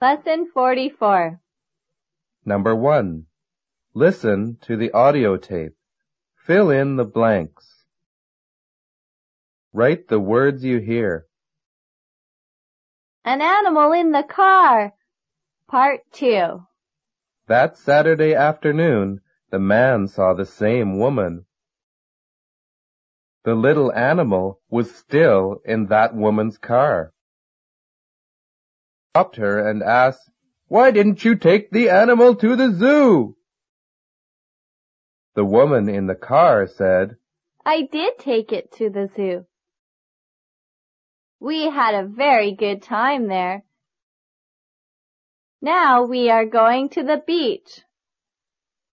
Lesson 44. Number 1. Listen to the audio tape. Fill in the blanks. Write the words you hear. An animal in the car. Part 2. That Saturday afternoon, the man saw the same woman. The little animal was still in that woman's car. He stopped her and asked, "Why didn't you take the animal to the zoo?" The woman in the car said, I did take it to the zoo. We had a very good time there. Now we are going to the beach.